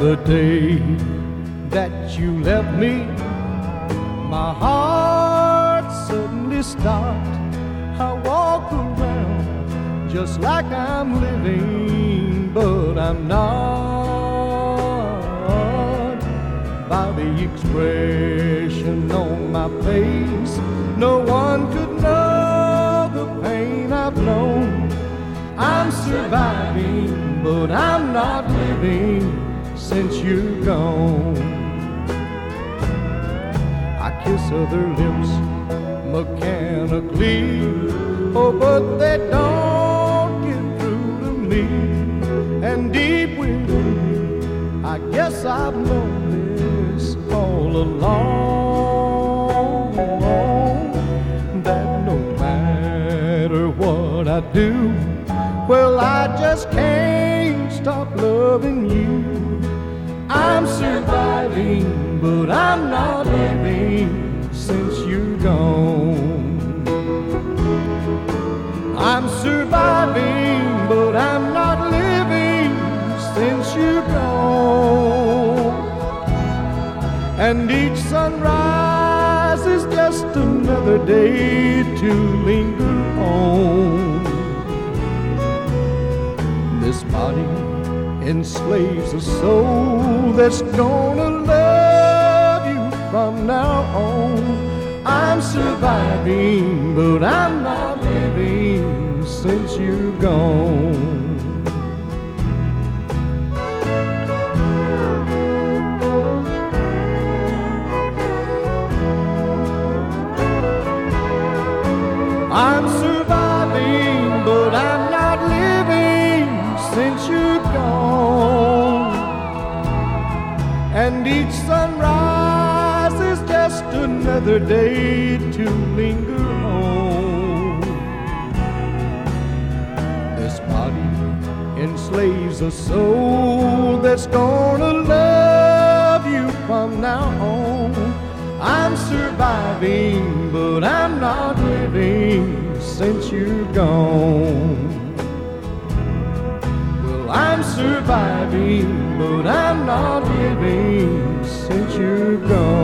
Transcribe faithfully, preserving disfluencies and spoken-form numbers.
The day that you left me, my heart suddenly stopped. I walk around just like I'm living, but I'm not. By the expression on my face, no one could know the pain I've known. I'm surviving, but I'm not living since you're gone. I kiss other lips mechanically, oh, but they don't get through to me. And deep within me, I guess I've known this all along, that no matter what I do, well, I just can't stop loving you. I'm surviving, but I'm not living since you're gone. I'm surviving, but I'm not living since you're gone. And each sunrise is just another day to linger on. This body enslaves a soul that's gonna love you from now on. I'm surviving, but I'm not living since you're gone. I'm surviving, but I'm not living since you're gone. And each sunrise is just another day to linger on. This body enslaves a soul that's gonna love you from now on. I'm surviving, but I'm not living since you're gone. I'm surviving, but I'm not living since you're gone.